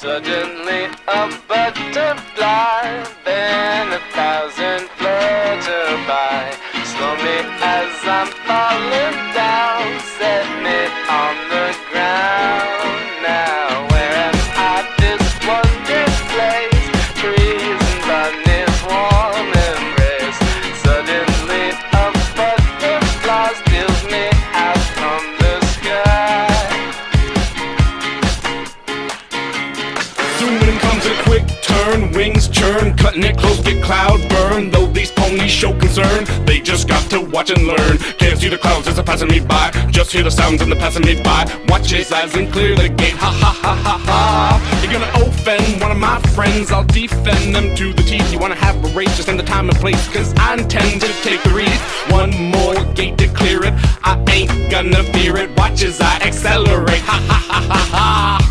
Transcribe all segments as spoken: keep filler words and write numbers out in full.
Suddenly a butterfly, then a thousand flutter by. Slow me as I'm falling down, set me on the ground. Now where am I? This wondrous place, trees and bunnies, warm embrace. Suddenly a butterfly steals me out from the sky. Soon comes a quick turn, wings churn, cutting it close, get cloud burn. Though these ponies show concern, they just got to watch and learn. Can't see the clouds as they're passing me by, just hear the sounds and they're passing me by. Watch his eyes and clear the gate, ha ha ha ha ha. You're gonna offend one of my friends, I'll defend them to the teeth. You wanna have a race, just in the time and place, cause I intend to take the wreath. One more gate to clear it, I ain't gonna fear it. Watch as I accelerate, ha ha ha ha ha.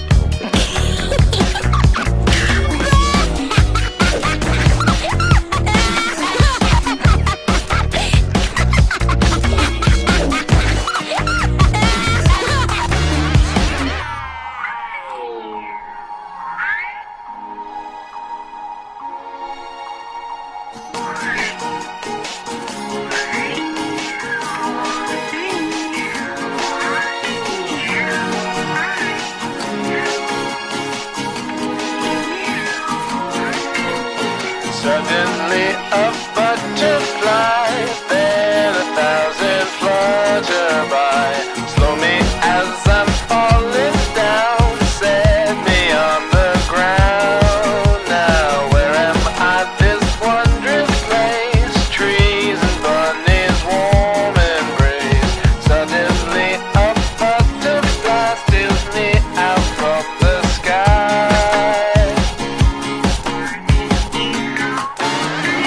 Suddenly a butterfly, then a thousand flutter by. Slow me as I'm falling down, set me on the ground. Now where am I? This wondrous place, trees and bunnies, warm embrace. Suddenly a butterfly steals me out from the sky.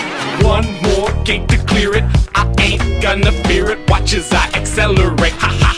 One more gate to clear it, I ain't gonna fear it. Watch as I accelerate, ha ha.